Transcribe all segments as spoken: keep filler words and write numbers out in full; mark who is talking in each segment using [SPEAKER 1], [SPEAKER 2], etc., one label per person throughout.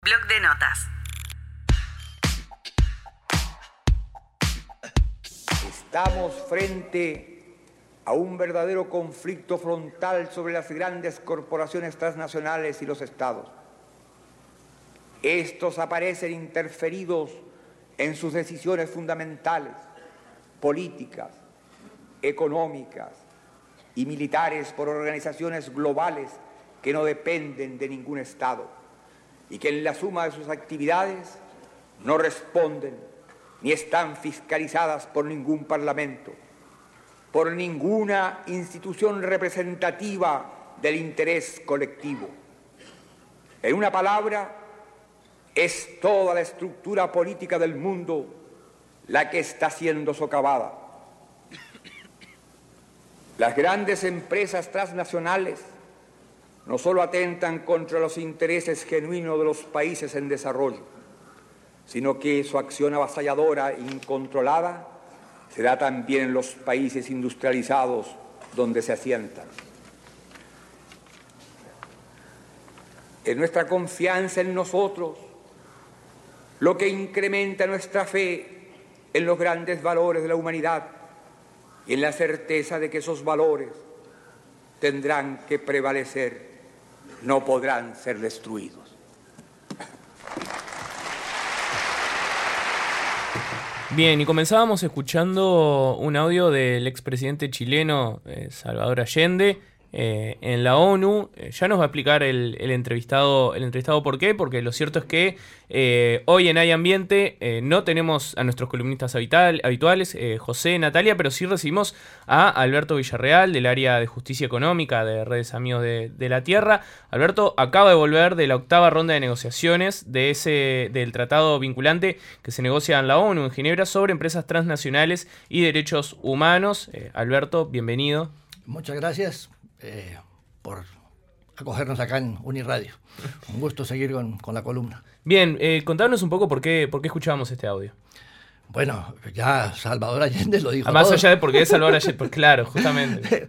[SPEAKER 1] Bloc de notas.
[SPEAKER 2] Estamos frente a un verdadero conflicto frontal sobre las grandes corporaciones transnacionales y los estados. Estos aparecen interferidos en sus decisiones fundamentales, políticas, económicas y militares por organizaciones globales que no dependen de ningún estado y que en la suma de sus actividades no responden ni están fiscalizadas por ningún parlamento, por ninguna institución representativa del interés colectivo. En una palabra, es toda la estructura política del mundo la que está siendo socavada. Las grandes empresas transnacionales no solo atentan contra los intereses genuinos de los países en desarrollo, sino que su acción avasalladora e incontrolada se da también en los países industrializados donde se asientan. Es nuestra confianza en nosotros lo que incrementa nuestra fe en los grandes valores de la humanidad y en la certeza de que esos valores tendrán que prevalecer, no podrán ser destruidos.
[SPEAKER 3] Bien, y comenzábamos escuchando un audio del expresidente chileno eh, Salvador Allende eh, en la ONU. Eh, ya nos va a explicar el, el entrevistado el entrevistado por qué, porque lo cierto es que eh, hoy en Hay Ambiente eh, no tenemos a nuestros columnistas habital, habituales, eh, José, Natalia, pero sí recibimos a Alberto Villarreal del área de Justicia Económica de Redes Amigos de, de la Tierra. Alberto acaba de volver de la octava ronda de negociaciones de ese del tratado vinculante que se negocia en la ONU en Ginebra sobre empresas transnacionales y derechos humanos. Eh, Alberto, bienvenido.
[SPEAKER 4] Muchas gracias eh, por acogernos acá en Uniradio. Un gusto seguir con, con la columna.
[SPEAKER 3] Bien, eh, contanos un poco por qué, por qué escuchábamos este audio.
[SPEAKER 4] Bueno, ya Salvador Allende lo dijo
[SPEAKER 3] Más
[SPEAKER 4] todo.
[SPEAKER 3] allá de por qué es Salvador Allende, pues claro, justamente.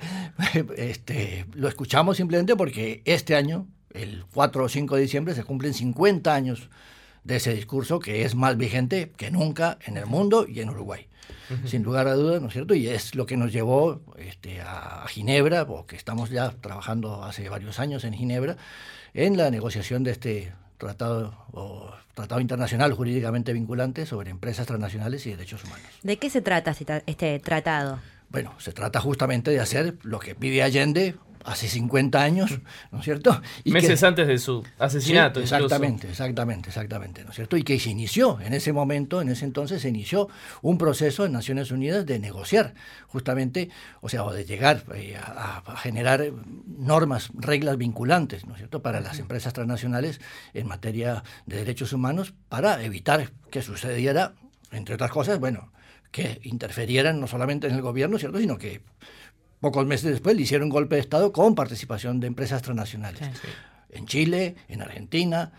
[SPEAKER 4] este, lo escuchamos simplemente porque este año, el cuatro o cinco de diciembre, se cumplen cincuenta años de ese discurso que es más vigente que nunca en el mundo y en Uruguay. Uh-huh. Sin lugar a dudas, ¿no es cierto? Y es lo que nos llevó este, a Ginebra, porque estamos ya trabajando hace varios años en Ginebra, en la negociación de este tratado o tratado internacional jurídicamente vinculante sobre empresas transnacionales y derechos humanos.
[SPEAKER 5] ¿De qué se trata este tratado?
[SPEAKER 4] Bueno, se trata justamente de hacer lo que pide Allende hace cincuenta años, ¿no es cierto? Y
[SPEAKER 3] meses
[SPEAKER 4] que,
[SPEAKER 3] antes de su asesinato.
[SPEAKER 4] Sí, exactamente, incluso. exactamente, exactamente, ¿no es cierto? Y que se inició en ese momento, en ese entonces se inició un proceso en Naciones Unidas de negociar justamente, o sea, o de llegar eh, a, a generar normas, reglas vinculantes, ¿no es cierto?, para las empresas transnacionales en materia de derechos humanos para evitar que sucediera, entre otras cosas, bueno, que interferieran no solamente en el gobierno, ¿cierto?, sino que pocos meses después le hicieron un golpe de Estado con participación de empresas transnacionales. Sí, sí. En Chile, en Argentina,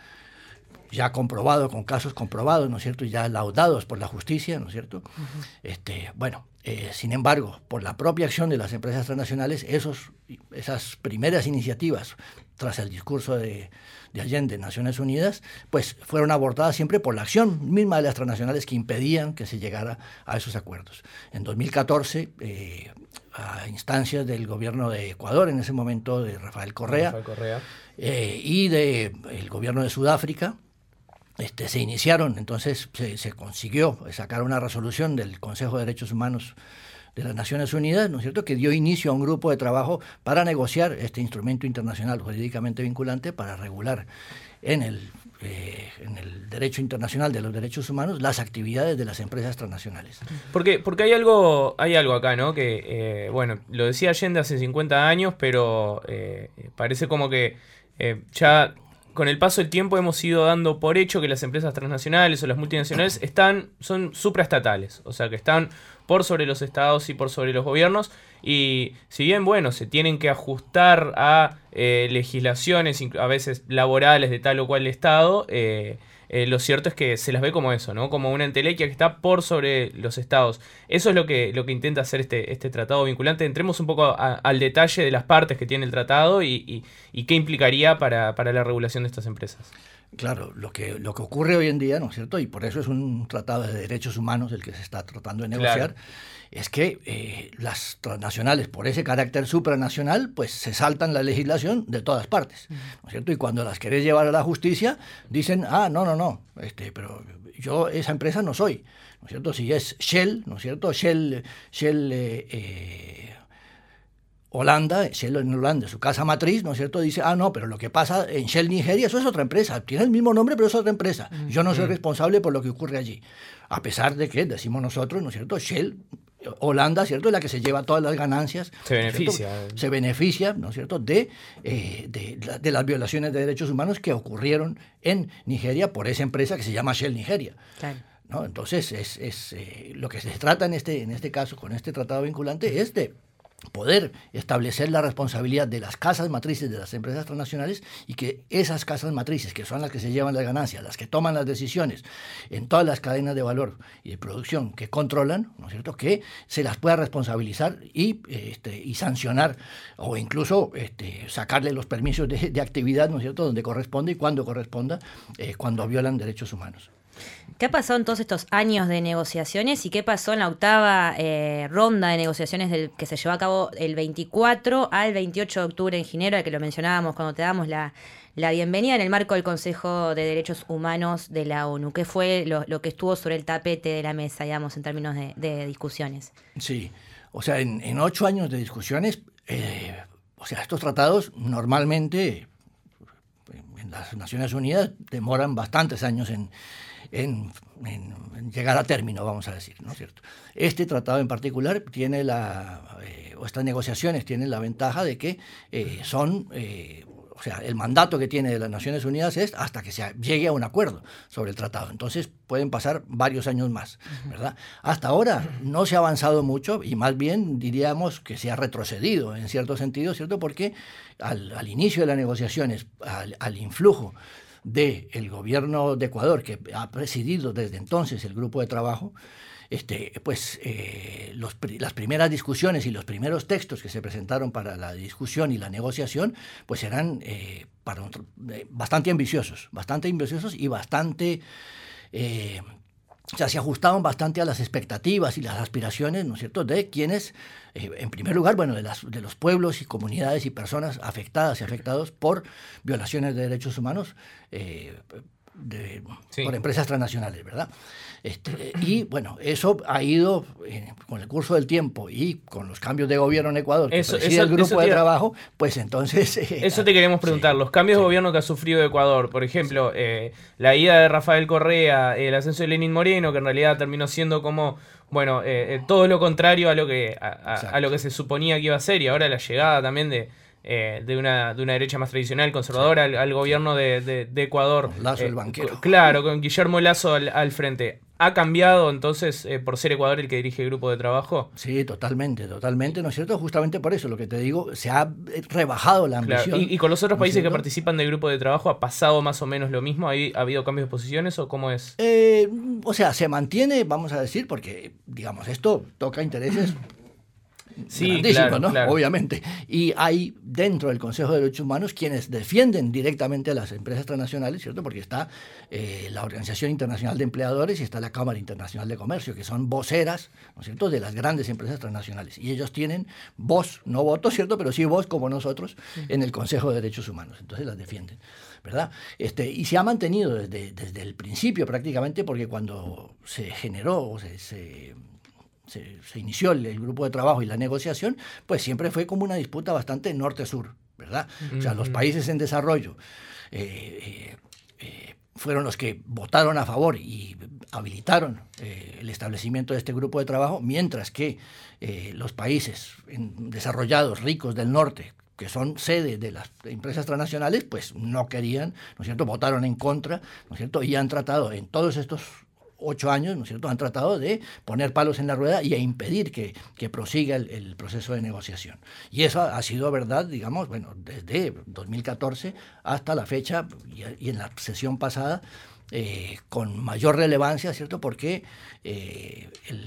[SPEAKER 4] ya comprobado, con casos comprobados, ¿no es cierto?, ya laudados por la justicia, ¿no es cierto? Uh-huh. Este, bueno, eh, sin embargo, por la propia acción de las empresas transnacionales, esos, esas primeras iniciativas, tras el discurso de, de Allende en Naciones Unidas, pues fueron abortadas siempre por la acción misma de las transnacionales que impedían que se llegara a esos acuerdos. En dos mil catorce, eh, a instancias del gobierno de Ecuador, en ese momento de Rafael Correa,
[SPEAKER 3] Rafael Correa.
[SPEAKER 4] Eh, y del gobierno de Sudáfrica, este, se iniciaron, entonces se, se consiguió sacar una resolución del Consejo de Derechos Humanos de las Naciones Unidas, ¿no es cierto?, que dio inicio a un grupo de trabajo para negociar este instrumento internacional jurídicamente vinculante para regular en el, eh, en el derecho internacional de los derechos humanos las actividades de las empresas transnacionales.
[SPEAKER 3] Porque, porque hay algo hay algo acá, ¿no? Que, eh, bueno, lo decía Allende hace cincuenta años, pero eh, parece como que eh, ya con el paso del tiempo hemos ido dando por hecho que las empresas transnacionales o las multinacionales están son supraestatales, o sea que están por sobre los estados y por sobre los gobiernos, y si bien, bueno, se tienen que ajustar a eh, legislaciones, a veces laborales de tal o cual estado, eh, eh, lo cierto es que se las ve como eso, ¿no? Como una entelequia que está por sobre los estados. Eso es lo que, lo que intenta hacer este, este tratado vinculante. Entremos un poco a, al detalle de las partes que tiene el tratado y, y, y qué implicaría para, para la regulación de estas empresas.
[SPEAKER 4] Claro, lo que, lo que ocurre hoy en día, ¿no es cierto? Y por eso es un tratado de derechos humanos el que se está tratando de negociar, claro. Es que eh, las transnacionales, por ese carácter supranacional, pues se saltan la legislación de todas partes, ¿no es cierto? Y cuando las querés llevar a la justicia, dicen, ah, no, no, no, este, pero yo esa empresa no soy, ¿no es cierto? Si es Shell, ¿no es cierto? Shell, Shell eh, eh, Holanda, Shell en Holanda, su casa matriz, ¿no es cierto? Dice, ah, no, pero lo que pasa en Shell Nigeria, eso es otra empresa, tiene el mismo nombre, pero es otra empresa. Yo no soy responsable por lo que ocurre allí. A pesar de que, decimos nosotros, ¿no es cierto? Shell Holanda, ¿cierto?, es la que se lleva todas las ganancias.
[SPEAKER 3] Se beneficia.
[SPEAKER 4] ¿Cierto? Se beneficia, ¿no es cierto?, de, eh, de, de las violaciones de derechos humanos que ocurrieron en Nigeria por esa empresa que se llama Shell Nigeria. Claro. ¿No? Entonces, es, es, eh, lo que se trata en este, en este caso, con este tratado vinculante, es de poder establecer la responsabilidad de las casas matrices de las empresas transnacionales y que esas casas matrices, que son las que se llevan las ganancias, las que toman las decisiones en todas las cadenas de valor y de producción que controlan, ¿no es cierto?, que se las pueda responsabilizar y, este, y sancionar o incluso este, sacarle los permisos de, de actividad, ¿no es cierto?, donde corresponde y cuando corresponda, eh, cuando violan derechos humanos.
[SPEAKER 5] ¿Qué ha pasado en todos estos años de negociaciones y qué pasó en la octava eh, ronda de negociaciones del, que se llevó a cabo el veinticuatro al veintiocho de octubre en Ginebra, que lo mencionábamos cuando te damos la, la bienvenida en el marco del Consejo de Derechos Humanos de la ONU? ¿Qué fue lo, lo que estuvo sobre el tapete de la mesa, digamos, en términos de, de discusiones?
[SPEAKER 4] Sí, o sea, en, en ocho años de discusiones, eh, o sea, estos tratados normalmente en las Naciones Unidas demoran bastantes años en En, en, en llegar a término, vamos a decir, ¿no es cierto? Este tratado en particular tiene la, eh, o estas negociaciones tienen la ventaja de que eh, son, eh, o sea, el mandato que tiene de las Naciones Unidas es hasta que se llegue a un acuerdo sobre el tratado. Entonces pueden pasar varios años más, ¿verdad? Hasta ahora no se ha avanzado mucho y más bien diríamos que se ha retrocedido en cierto sentido, ¿cierto? Porque al, al inicio de las negociaciones, al, al influjo del gobierno de Ecuador, que ha presidido desde entonces el grupo de trabajo, este, pues eh, los, las primeras discusiones y los primeros textos que se presentaron para la discusión y la negociación, pues eran eh, para un, eh, bastante ambiciosos, bastante ambiciosos y bastante... Eh, O sea, se ajustaban bastante a las expectativas y las aspiraciones, ¿no es cierto?, de quienes, eh, en primer lugar, bueno, de, las, de los pueblos y comunidades y personas afectadas y afectados por violaciones de derechos humanos eh, de, sí. por empresas transnacionales, ¿verdad? Este, y, bueno, eso ha ido, eh, con el curso del tiempo y con los cambios de gobierno en Ecuador, que
[SPEAKER 3] eso,
[SPEAKER 4] preside
[SPEAKER 3] eso,
[SPEAKER 4] el grupo
[SPEAKER 3] eso
[SPEAKER 4] de
[SPEAKER 3] te,
[SPEAKER 4] trabajo, pues entonces... Eh,
[SPEAKER 3] eso te queremos preguntar, sí, los cambios sí. de gobierno que ha sufrido Ecuador, por ejemplo, sí. eh, la ida de Rafael Correa, el ascenso de Lenín Moreno, que en realidad terminó siendo como, bueno, eh, todo lo contrario a lo que a, a, a lo que se suponía que iba a ser, y ahora la llegada también de... Eh, de una de una derecha más tradicional, conservadora, sí. al, al gobierno de, de, de Ecuador.
[SPEAKER 4] Lazo,
[SPEAKER 3] eh,
[SPEAKER 4] el banquero.
[SPEAKER 3] Claro, con Guillermo Lazo al, al frente. ¿Ha cambiado entonces eh, por ser Ecuador el que dirige el grupo de trabajo?
[SPEAKER 4] Sí, totalmente, totalmente, ¿no es cierto? Justamente por eso, lo que te digo, se ha rebajado la ambición.
[SPEAKER 3] Claro. ¿Y, y con los otros
[SPEAKER 4] ¿no
[SPEAKER 3] países que participan del grupo de trabajo ha pasado más o menos lo mismo? ¿Ha, ¿Ha habido cambios de posiciones o cómo es?
[SPEAKER 4] Eh, o sea, se mantiene, vamos a decir, porque, digamos, esto toca intereses...
[SPEAKER 3] Sí,
[SPEAKER 4] claro, ¿no?
[SPEAKER 3] Claro.
[SPEAKER 4] Obviamente. Y hay dentro del Consejo de Derechos Humanos quienes defienden directamente a las empresas transnacionales, ¿cierto? Porque está eh, la Organización Internacional de Empleadores y está la Cámara Internacional de Comercio, que son voceras, ¿no es cierto?, de las grandes empresas transnacionales. Y ellos tienen voz, no voto, ¿cierto?, pero sí voz como nosotros en el Consejo de Derechos Humanos. Entonces las defienden, ¿verdad? Este, y se ha mantenido desde, desde el principio prácticamente, porque cuando se generó o se... se Se, se inició el, el grupo de trabajo y la negociación, pues siempre fue como una disputa bastante norte-sur, ¿verdad? Uh-huh. O sea, los países en desarrollo eh, eh, eh, fueron los que votaron a favor y habilitaron eh, el establecimiento de este grupo de trabajo, mientras que eh, los países en, desarrollados, ricos del norte, que son sede de las empresas transnacionales, pues no querían, ¿no es cierto?, votaron en contra, ¿no es cierto?, y han tratado en todos estos ocho años, ¿no es cierto?, han tratado de poner palos en la rueda y a impedir que, que prosiga el, el proceso de negociación. Y eso ha sido verdad, digamos, bueno, desde dos mil catorce hasta la fecha y, y en la sesión pasada, eh, con mayor relevancia, ¿cierto?, porque eh, el,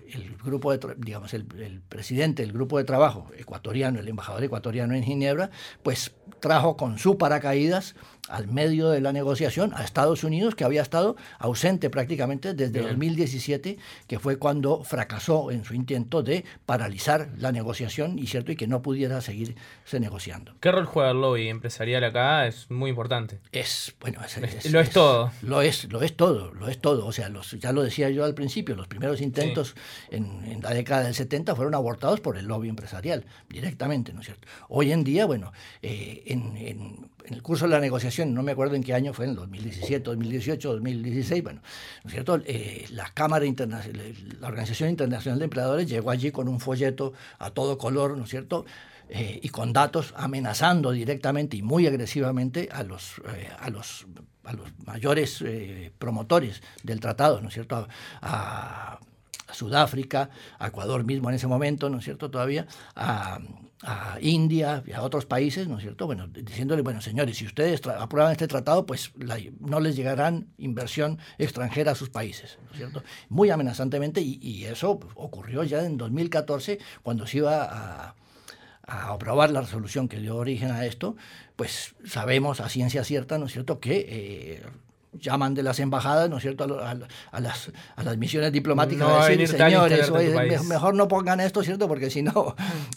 [SPEAKER 4] el grupo de, digamos, el, el presidente del grupo de trabajo ecuatoriano, el embajador ecuatoriano en Ginebra, pues trajo con su paracaídas al medio de la negociación a Estados Unidos, que había estado ausente prácticamente desde Bien. dos mil diecisiete, que fue cuando fracasó en su intento de paralizar la negociación y cierto y que no pudiera seguirse negociando.
[SPEAKER 3] ¿Qué rol juega el lobby empresarial acá? Es muy importante.
[SPEAKER 4] Es, bueno, es, es,
[SPEAKER 3] lo es, es todo.
[SPEAKER 4] Lo es, lo es todo, lo es todo. O sea, los, ya lo decía yo al principio, los primeros intentos sí. en, en la década del setenta fueron abortados por el lobby empresarial, directamente, ¿no es cierto? Hoy en día, bueno, eh, en, en, en el curso de la negociación, no me acuerdo en qué año fue, en dos mil diecisiete, dos mil dieciocho, dos mil dieciséis, bueno, ¿no es cierto? Eh, la Cámara Internacional, la Organización Internacional de Empleadores llegó allí con un folleto a todo color, ¿no es cierto?, Eh, y con datos amenazando directamente y muy agresivamente a los, eh, a los, a los mayores eh, promotores del tratado, ¿no es cierto?, a, a, a Sudáfrica, a Ecuador mismo en ese momento, ¿no es cierto?, todavía, a, a India y a otros países, ¿no es cierto?, bueno, diciéndole, bueno, señores, si ustedes tra- aprueban este tratado, pues la, no les llegarán inversión extranjera a sus países, ¿no es cierto?, muy amenazantemente, y, y eso ocurrió ya en dos mil catorce, cuando se iba a a aprobar la resolución que dio origen a esto, pues sabemos a ciencia cierta, ¿no es cierto?, que eh, llaman de las embajadas, ¿no es cierto?, a, a, a, las, a las misiones diplomáticas
[SPEAKER 3] no
[SPEAKER 4] a decir, señores, oye,
[SPEAKER 3] me,
[SPEAKER 4] mejor no pongan esto, ¿cierto?, porque si no...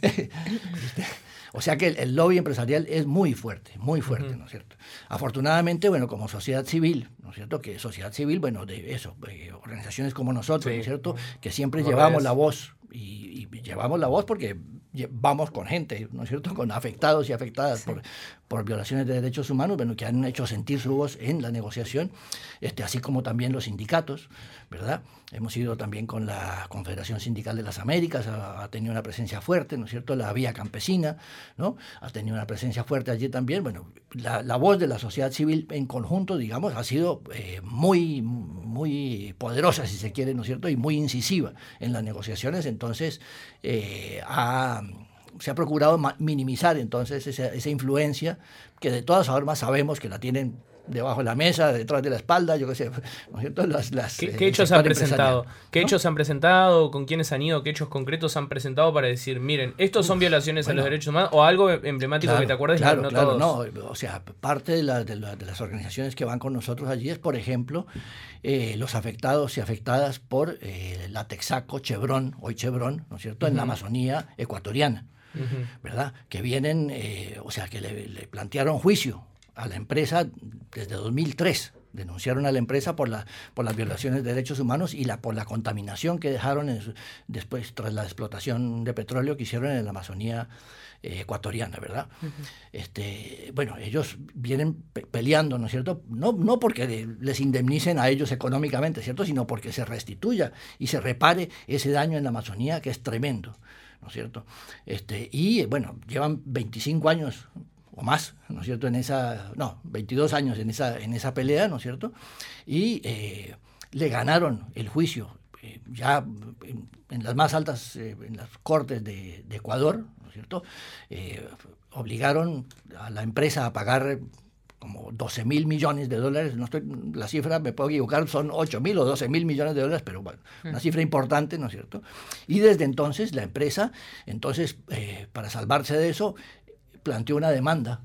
[SPEAKER 4] O sea que el, el lobby empresarial es muy fuerte, muy fuerte, uh-huh. ¿no es cierto? Afortunadamente, bueno, como sociedad civil, ¿no es cierto?, que sociedad civil, bueno, de eso, eh, organizaciones como nosotros, sí. ¿no es cierto?, que siempre Correas. llevamos la voz, y, y llevamos la voz porque vamos con gente, ¿no es cierto?, con afectados y afectadas sí. por, por violaciones de derechos humanos, bueno, que han hecho sentir su voz en la negociación, este, así como también los sindicatos, ¿verdad? Hemos ido también con la Confederación Sindical de las Américas, ha, ha tenido una presencia fuerte, ¿no es cierto?, la Vía Campesina, ¿no?, ha tenido una presencia fuerte allí también. Bueno, la, la voz de la sociedad civil en conjunto, digamos, ha sido eh, muy, muy poderosa, si se quiere, ¿no es cierto?, y muy incisiva en las negociaciones. Entonces, eh, ha... se ha procurado minimizar entonces esa, esa influencia que de todas formas sabemos que la tienen debajo de la mesa, detrás de la espalda, yo qué sé, ¿no es cierto? Las, las,
[SPEAKER 3] ¿Qué, qué hechos han presentado? ¿Qué ¿no? hechos han presentado? ¿Con quiénes han ido? ¿Qué hechos concretos han presentado para decir, miren, estos son violaciones bueno, a los derechos humanos? ¿O algo emblemático
[SPEAKER 4] claro,
[SPEAKER 3] que te acuerdes?
[SPEAKER 4] Claro,
[SPEAKER 3] no
[SPEAKER 4] claro,
[SPEAKER 3] todos.
[SPEAKER 4] no. O sea, parte de, la, de, la, de las organizaciones que van con nosotros allí es, por ejemplo, eh, los afectados y afectadas por eh, la Texaco, Chevron, hoy Chevron, ¿no es cierto?, uh-huh. en la Amazonía ecuatoriana. Uh-huh. ¿Verdad? Que vienen, eh, o sea, que le, le plantearon juicio a la empresa desde dos mil tres. Denunciaron a la empresa por, la, por las violaciones de derechos humanos y la, por la contaminación que dejaron en su, después tras la explotación de petróleo que hicieron en la Amazonía eh, ecuatoriana, ¿verdad? Uh-huh. Este, bueno, ellos vienen pe- peleando, ¿no es cierto? No, no porque les indemnicen a ellos económicamente, ¿cierto?, sino porque se restituya y se repare ese daño en la Amazonía que es tremendo, ¿no es cierto? Este, y bueno, llevan veinticinco años o más, ¿no es cierto?, en esa, no, veintidós años en esa, en esa pelea, ¿no es cierto?, y eh, le ganaron el juicio, eh, ya en, en las más altas, eh, en las cortes de, de Ecuador, ¿no es cierto?, eh, obligaron a la empresa a pagar como doce mil millones de dólares, no estoy, la cifra me puedo equivocar, son ocho mil o doce mil millones de dólares, pero bueno, una cifra importante, ¿no es cierto? Y desde entonces la empresa, entonces, eh, para salvarse de eso, planteó una demanda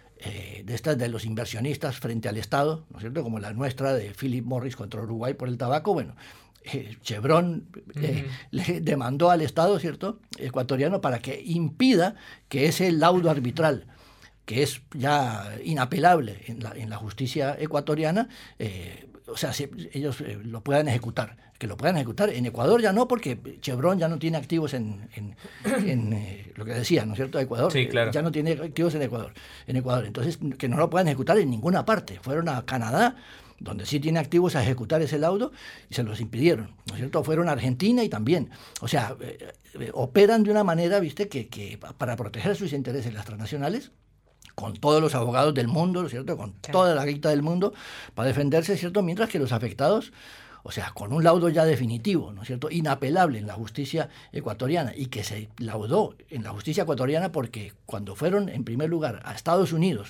[SPEAKER 4] eh, de estas de los inversionistas frente al Estado, ¿no es cierto?, como la nuestra de Philip Morris contra Uruguay por el tabaco. Bueno, eh, Chevron eh, uh-huh. le demandó al Estado, ¿cierto?, ecuatoriano para que impida que ese laudo arbitral, que es ya inapelable en la, en la justicia ecuatoriana, eh, o sea, si ellos eh, lo puedan ejecutar, que lo puedan ejecutar. En Ecuador ya no, porque Chevron ya no tiene activos en, en, en eh, lo que decía, ¿no es cierto?, Ecuador,
[SPEAKER 3] sí, claro.
[SPEAKER 4] eh, ya no tiene activos en Ecuador, en Ecuador, entonces que no lo puedan ejecutar en ninguna parte. Fueron a Canadá, donde sí tiene activos, a ejecutar ese laudo y se los impidieron, ¿no es cierto? Fueron a Argentina y también, o sea, eh, eh, operan de una manera, viste, que, que para proteger sus intereses las transnacionales, con todos los abogados del mundo, ¿cierto?, con claro. toda la guita del mundo para defenderse, ¿cierto?, mientras que los afectados, o sea, con un laudo ya definitivo, ¿no es cierto?, inapelable en la justicia ecuatoriana, y que se laudó en la justicia ecuatoriana porque cuando fueron en primer lugar a Estados Unidos,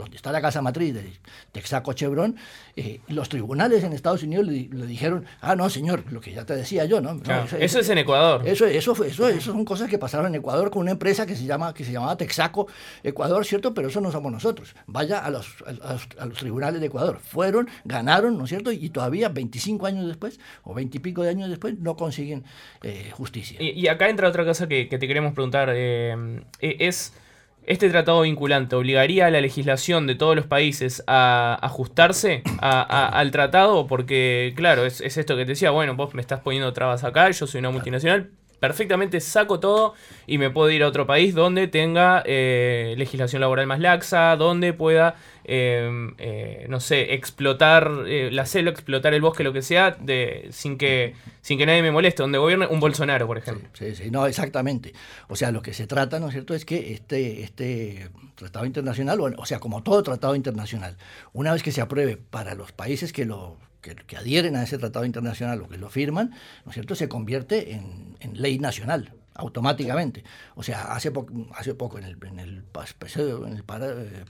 [SPEAKER 4] donde está la casa matriz de Texaco Chevron, eh, los tribunales en Estados Unidos le, le dijeron, ah, no, señor, lo que ya te decía yo, ¿no?
[SPEAKER 3] Claro,
[SPEAKER 4] no eso,
[SPEAKER 3] eso es en Ecuador.
[SPEAKER 4] Eso, eso, fue, eso, eso son cosas que pasaron en Ecuador con una empresa que se llama que se llamaba Texaco Ecuador, ¿cierto? Pero eso no somos nosotros. Vaya a los, a los, a los tribunales de Ecuador. Fueron, ganaron, ¿no es cierto? Y todavía veinticinco años después, o veinte y pico de años después, no consiguen eh, justicia.
[SPEAKER 3] Y, y acá entra otra cosa que, que te queremos preguntar. Eh, es... ¿Este tratado vinculante obligaría a la legislación de todos los países a ajustarse a, a, al tratado? Porque, claro, es, es esto que te decía, bueno, vos me estás poniendo trabas acá, yo soy una multinacional, perfectamente saco todo y me puedo ir a otro país donde tenga eh, legislación laboral más laxa, donde pueda, eh, eh, no sé, explotar eh, la selva, explotar el bosque, lo que sea, de, sin que sin que nadie me moleste, donde gobierne un Bolsonaro, por ejemplo.
[SPEAKER 4] Sí, sí, sí, no, exactamente. O sea, lo que se trata, ¿no es cierto?, es que este, este tratado internacional, o, o sea, como todo tratado internacional, una vez que se apruebe para los países que lo Que, que adhieren a ese tratado internacional o que lo firman, ¿no es cierto?, se convierte en, en ley nacional automáticamente. O sea, hace, po hace poco, en el, en el, en el para, eh,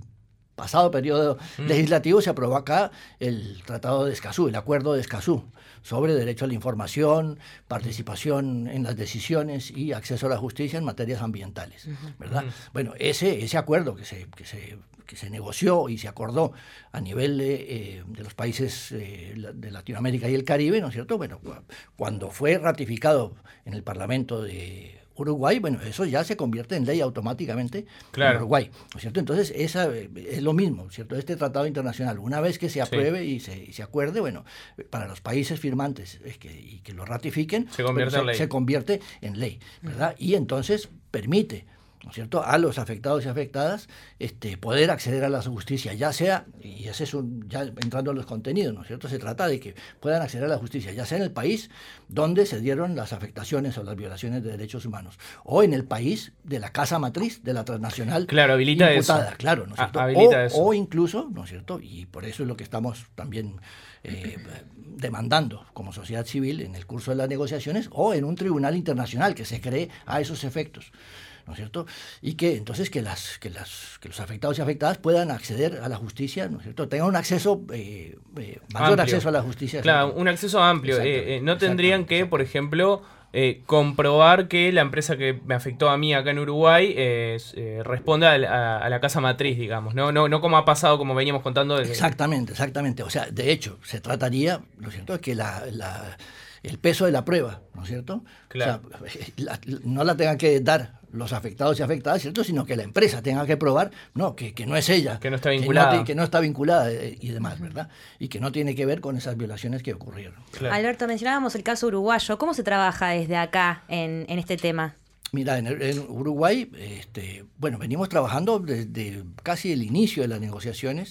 [SPEAKER 4] pasado periodo mm. legislativo, se aprobó acá el Tratado de Escazú, el Acuerdo de Escazú, sobre derecho a la información, participación en las decisiones y acceso a la justicia en materias ambientales, ¿verdad? Uh-huh. Bueno, ese, ese acuerdo que se, que se que se negoció y se acordó a nivel de, eh, de los países eh, de Latinoamérica y el Caribe, ¿no es cierto? Bueno, cuando fue ratificado en el Parlamento de Uruguay, bueno, eso ya se convierte en ley automáticamente
[SPEAKER 3] claro.
[SPEAKER 4] en Uruguay, ¿no es cierto? Entonces, esa es lo mismo, ¿cierto? Este tratado internacional, una vez que se apruebe sí. y, se, y se acuerde, bueno, para los países firmantes es que, y que lo ratifiquen,
[SPEAKER 3] se convierte,
[SPEAKER 4] bueno,
[SPEAKER 3] en,
[SPEAKER 4] se,
[SPEAKER 3] ley.
[SPEAKER 4] se convierte en ley, ¿verdad? Y entonces permite, ¿no es cierto?, a los afectados y afectadas este, poder acceder a la justicia, ya sea, y ese es un, ya entrando en los contenidos, ¿no es cierto?, se trata de que puedan acceder a la justicia, ya sea en el país donde se dieron las afectaciones o las violaciones de derechos humanos, o en el país de la casa matriz de la transnacional
[SPEAKER 3] claro, habilita
[SPEAKER 4] imputada,
[SPEAKER 3] eso.
[SPEAKER 4] claro, ¿no es cierto?
[SPEAKER 3] Habilita
[SPEAKER 4] o,
[SPEAKER 3] eso.
[SPEAKER 4] o incluso, ¿no es cierto?, y por eso es lo que estamos también eh, demandando como sociedad civil en el curso de las negociaciones, o en un tribunal internacional que se cree a esos efectos, ¿no es cierto? Y que entonces que las que las que los afectados y afectadas puedan acceder a la justicia, ¿no es cierto? Tengan un acceso eh, eh, mayor amplio. acceso a la justicia.
[SPEAKER 3] Claro, un acceso amplio. Eh, eh, no tendrían que, por ejemplo, eh, comprobar que la empresa que me afectó a mí acá en Uruguay eh, eh, responda a la, a la casa matriz, digamos, no, no, no como ha pasado, como veníamos contando. Desde...
[SPEAKER 4] Exactamente, exactamente. O sea, de hecho, se trataría, ¿no es cierto?, que la, la el peso de la prueba, ¿no es cierto?
[SPEAKER 3] Claro.
[SPEAKER 4] O sea, la, no la tengan que dar los afectados y afectadas, ¿cierto?, sino que la empresa tenga que probar, no, que, que no es ella.
[SPEAKER 3] Que no está vinculada.
[SPEAKER 4] Que no, que no está vinculada y demás, ¿verdad? Y que no tiene que ver con esas violaciones que ocurrieron.
[SPEAKER 5] Claro. Alberto, mencionábamos el caso uruguayo. ¿Cómo se trabaja desde acá en, en este tema?
[SPEAKER 4] Mira, en, en Uruguay, este, bueno, venimos trabajando desde casi el inicio de las negociaciones,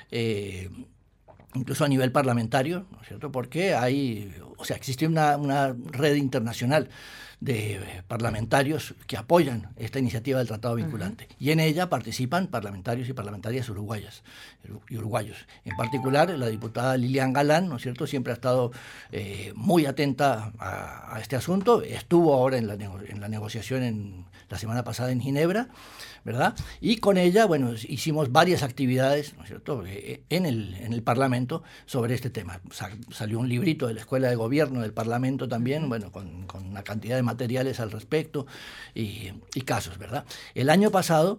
[SPEAKER 4] eh, incluso a nivel parlamentario, ¿no es cierto? Porque hay, o sea, existe una, una red internacional de parlamentarios que apoyan esta iniciativa del tratado vinculante. Uh-huh. Y en ella participan parlamentarios y parlamentarias uruguayas y uruguayos. En particular, la diputada Lilian Galán, ¿no es cierto?, siempre ha estado eh, muy atenta a, a este asunto. Estuvo ahora en la, nego- en la negociación en, la semana pasada en Ginebra, ¿verdad? Y con ella, bueno, hicimos varias actividades, ¿no es cierto?, en el, en el Parlamento sobre este tema. Sa- salió un librito de la Escuela de Gobierno del Parlamento también, bueno, con, con una cantidad de materiales al respecto y, y casos, ¿verdad? El año pasado,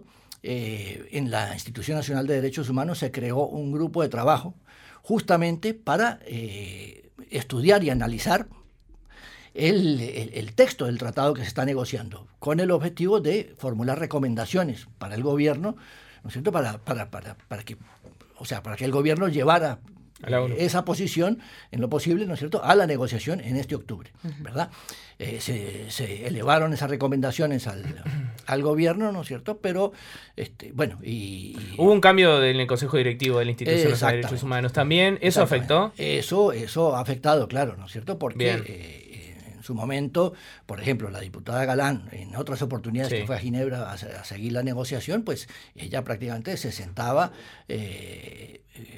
[SPEAKER 4] eh, en la Institución Nacional de Derechos Humanos se creó un grupo de trabajo justamente para eh, estudiar y analizar El, el, el texto del tratado que se está negociando, con el objetivo de formular recomendaciones para el gobierno, ¿no es cierto?, para, para, para, para que, o sea, para que el gobierno llevara eh, esa posición en lo posible, ¿no es cierto?, a la negociación en este octubre, ¿verdad? Eh, se, se elevaron esas recomendaciones al, al gobierno, ¿no es cierto?, pero, este, bueno, y...
[SPEAKER 3] Hubo un cambio en el Consejo Directivo de la Institución de Derechos Humanos también, ¿eso afectó?
[SPEAKER 4] Eso, eso ha afectado, claro, ¿no es cierto?, porque... Eh, su momento, por ejemplo, la diputada Galán, en otras oportunidades sí. que fue a Ginebra a, a seguir la negociación, pues ella prácticamente se sentaba eh, eh,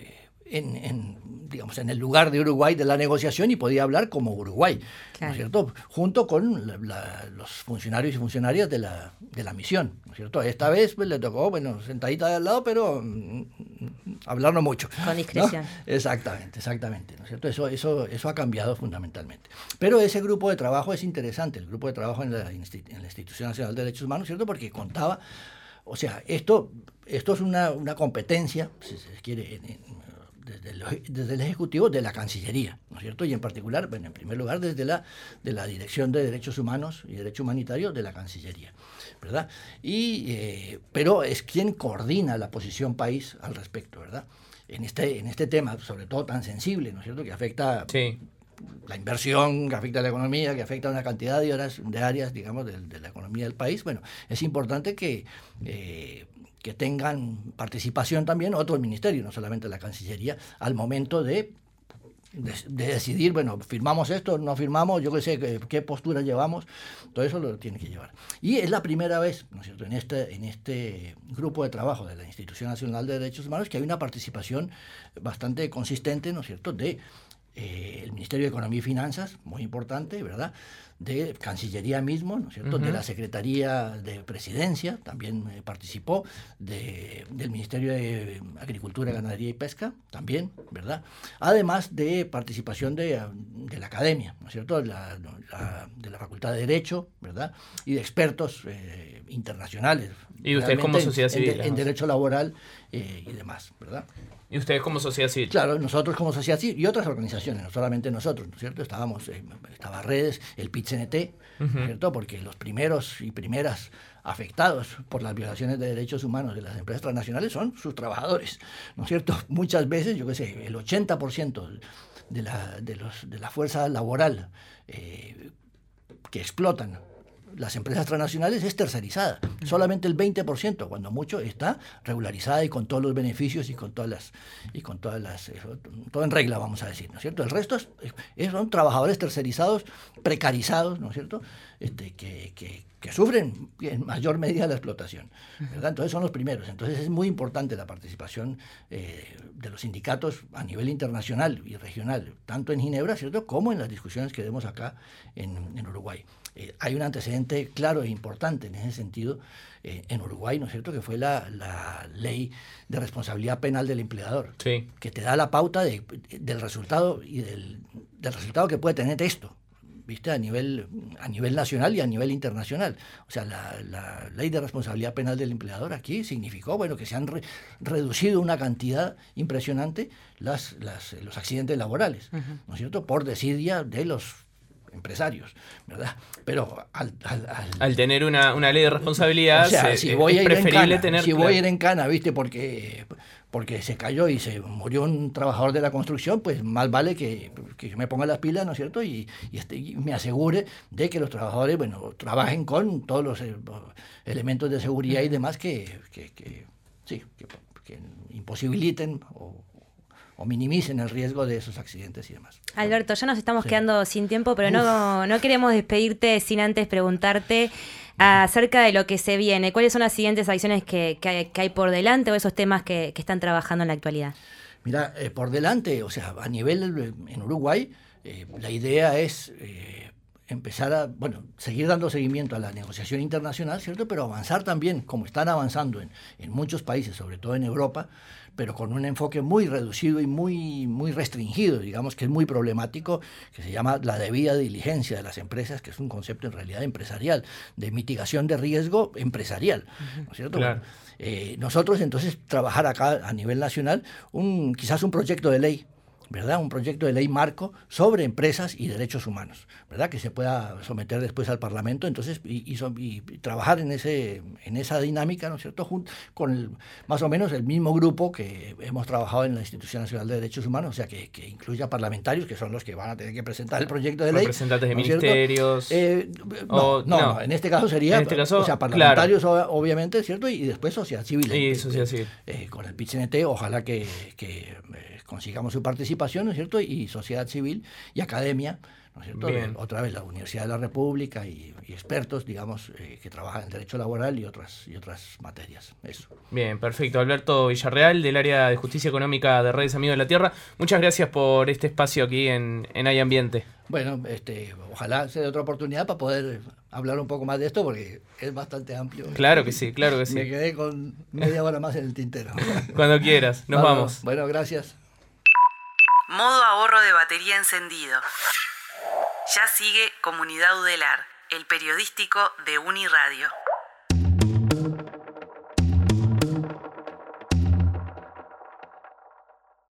[SPEAKER 4] en, en, digamos, en el lugar de Uruguay de la negociación y podía hablar como Uruguay, claro. ¿no es cierto? Junto con la, la, los funcionarios y funcionarias de la, de la misión, ¿no es cierto? Esta vez pues, le tocó, bueno, sentadita de al lado, pero mm, hablar no mucho.
[SPEAKER 5] Con discreción.
[SPEAKER 4] ¿No? Exactamente, exactamente, ¿no es cierto? Eso, eso, eso ha cambiado fundamentalmente. Pero ese grupo de trabajo es interesante, el grupo de trabajo en la, en la Institución Nacional de Derechos Humanos, ¿cierto? Porque contaba, o sea, esto, esto es una, una competencia, si se quiere, en, en, Desde el, desde el Ejecutivo de la Cancillería, ¿no es cierto? Y en particular, bueno, en primer lugar, desde la, de la Dirección de Derechos Humanos y Derecho Humanitario de la Cancillería, ¿verdad? Y, eh, pero es quien coordina la posición país al respecto, ¿verdad? En este, en este tema, sobre todo tan sensible, ¿no es cierto? Que afecta sí. la inversión, que afecta a la economía, que afecta a una cantidad de, horas, de áreas, digamos, de, de la economía del país. Bueno, es importante que... Eh, que tengan participación también otros ministerios, no solamente la Cancillería, al momento de, de, de decidir, bueno, firmamos esto, no firmamos, yo qué sé, qué, qué postura llevamos, todo eso lo tiene que llevar. Y es la primera vez, ¿no es cierto?, en este, en este grupo de trabajo de la Institución Nacional de Derechos Humanos que hay una participación bastante consistente, ¿no es cierto?, de eh, el Ministerio de Economía y Finanzas, muy importante, ¿verdad?, de Cancillería mismo, ¿no es cierto?, uh-huh. de la Secretaría de Presidencia, también eh, participó, de, del Ministerio de Agricultura, Ganadería y Pesca, también, ¿verdad? Además de participación de, de la Academia, ¿no es cierto?, de la, la, de la Facultad de Derecho, ¿verdad?, y de expertos eh, internacionales.
[SPEAKER 3] Y usted como sociedad civil.
[SPEAKER 4] En, en, en derecho laboral eh, y demás, ¿verdad?
[SPEAKER 3] ¿Y ustedes como sociedad civil?
[SPEAKER 4] Claro, nosotros como sociedad civil y otras organizaciones, no solamente nosotros, ¿no es cierto? Estábamos, eh, estaba Redes, el P I T C N T, uh-huh. ¿no es cierto? Porque los primeros y primeras afectados por las violaciones de derechos humanos de las empresas transnacionales son sus trabajadores, ¿no es cierto? Muchas veces, yo qué sé, el ochenta por ciento de la, de los, de la fuerza laboral eh, que explotan las empresas transnacionales es tercerizada. Solamente el veinte por ciento, cuando mucho, está regularizada y con todos los beneficios y con todas las, y con todas las, todo en regla, vamos a decir, ¿no es cierto? El resto es, es, son trabajadores tercerizados, precarizados, ¿no es cierto?, este, que, que, que sufren en mayor medida la explotación, ¿verdad? Entonces son los primeros. Entonces es muy importante la participación eh, de los sindicatos a nivel internacional y regional, tanto en Ginebra, ¿cierto?, como en las discusiones que vemos acá en, en Uruguay. Eh, hay un antecedente claro e importante en ese sentido eh, en Uruguay, ¿no es cierto?, que fue la, la ley de responsabilidad penal del empleador,
[SPEAKER 3] sí.
[SPEAKER 4] que te da la pauta de, del resultado y del, del resultado que puede tener esto, ¿viste? A nivel, a nivel nacional y a nivel internacional. O sea, la, la ley de responsabilidad penal del empleador aquí significó, bueno, que se han re, reducido una cantidad impresionante las, las, los accidentes laborales, uh-huh. ¿no es cierto?, por desidia de los empresarios, ¿verdad? Pero al, al, al,
[SPEAKER 3] al tener una, una ley de responsabilidad,
[SPEAKER 4] o sea,
[SPEAKER 3] se,
[SPEAKER 4] si voy
[SPEAKER 3] es
[SPEAKER 4] a ir
[SPEAKER 3] preferible
[SPEAKER 4] en cana,
[SPEAKER 3] tener...
[SPEAKER 4] Si
[SPEAKER 3] claro.
[SPEAKER 4] voy a ir en cana, ¿viste? Porque, porque se cayó y se murió un trabajador de la construcción, pues más vale que, que me ponga las pilas, ¿no es cierto? Y, y, este, y me asegure de que los trabajadores, bueno, trabajen con todos los eh, elementos de seguridad y demás que, que, que sí, que, que imposibiliten o o minimicen el riesgo de esos accidentes y demás.
[SPEAKER 5] Alberto, ya nos estamos sí. quedando sin tiempo, pero no,
[SPEAKER 4] Uf.
[SPEAKER 5] no queremos despedirte sin antes preguntarte acerca de lo que se viene. ¿Cuáles son las siguientes acciones que, que, hay, que hay por delante o esos temas que, que están trabajando en la actualidad?
[SPEAKER 4] Mira, eh, por delante, o sea, a nivel en Uruguay, eh, la idea es eh, empezar a, bueno, seguir dando seguimiento a la negociación internacional, ¿cierto? Pero avanzar también, como están avanzando en, en muchos países, sobre todo en Europa, pero con un enfoque muy reducido y muy, muy restringido, digamos que es muy problemático, que se llama la debida diligencia de las empresas, que es un concepto en realidad empresarial, de mitigación de riesgo empresarial, ¿no es cierto?
[SPEAKER 3] Claro.
[SPEAKER 4] Eh, nosotros entonces trabajar acá a nivel nacional, un, quizás un proyecto de ley, ¿verdad? Un proyecto de ley marco sobre empresas y derechos humanos, ¿verdad? Que se pueda someter después al Parlamento, entonces, y, y, y, y trabajar en ese en esa dinámica, ¿no es cierto?, Junto con el, más o menos el mismo grupo que hemos trabajado en la Institución Nacional de Derechos Humanos, o sea, que, que incluya parlamentarios, que son los que van a tener que presentar el proyecto de ley.
[SPEAKER 3] Representantes de
[SPEAKER 4] ¿no
[SPEAKER 3] ministerios.
[SPEAKER 4] Eh, no,
[SPEAKER 3] o,
[SPEAKER 4] no,
[SPEAKER 3] no,
[SPEAKER 4] no, en este caso sería,
[SPEAKER 3] este caso,
[SPEAKER 4] o sea, parlamentarios,
[SPEAKER 3] claro.
[SPEAKER 4] obviamente, ¿cierto? Y después sociedad civil.
[SPEAKER 3] Y
[SPEAKER 4] eh,
[SPEAKER 3] sociedad civil.
[SPEAKER 4] Eh, con el P I T C N T, ojalá que, que eh, consigamos su participación, ¿no es cierto?, y sociedad civil y academia, ¿no es cierto?,
[SPEAKER 3] Bien.
[SPEAKER 4] otra vez la Universidad de la República y, y expertos, digamos, eh, que trabajan en derecho laboral y otras, y otras materias. Eso.
[SPEAKER 3] Bien, perfecto. Alberto Villarreal, del área de Justicia Económica de Redes Amigos de la Tierra. Muchas gracias por este espacio aquí en, en Hay Ambiente.
[SPEAKER 4] Bueno, este, ojalá se dé otra oportunidad para poder hablar un poco más de esto, porque es bastante amplio.
[SPEAKER 3] Claro que sí, claro que sí.
[SPEAKER 4] Me quedé con media hora más en el tintero.
[SPEAKER 3] Cuando quieras, nos
[SPEAKER 4] Vamos.
[SPEAKER 3] vamos.
[SPEAKER 4] Bueno, gracias.
[SPEAKER 1] Modo ahorro de batería encendido. Ya sigue Comunidad Udelar, el periodístico de Uniradio.